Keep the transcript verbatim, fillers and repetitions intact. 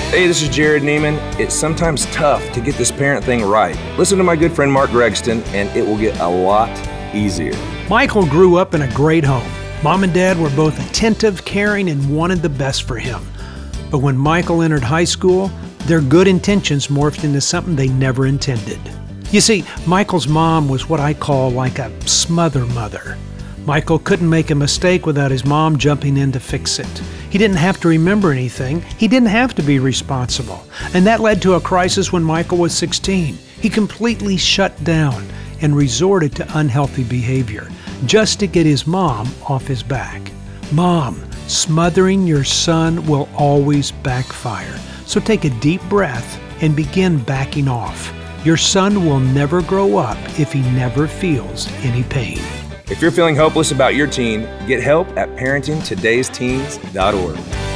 Hey, this is Jared Neiman. It's sometimes tough to get this parent thing right. Listen to my good friend Mark Gregston, and it will get a lot easier. Michael grew up in a great home. Mom and Dad were both attentive, caring, and wanted the best for him. But when Michael entered high school, their good intentions morphed into something they never intended. You see, Michael's mom was what I call like a smother mother. Michael couldn't make a mistake without his mom jumping in to fix it. He didn't have to remember anything. He didn't have to be responsible. And that led to a crisis when Michael was sixteen. He completely shut down and resorted to unhealthy behavior just to get his mom off his back. Mom, smothering your son will always backfire. So take a deep breath and begin backing off. Your son will never grow up if he never feels any pain. If you're feeling hopeless about your teen, get help at parenting todays teens dot org.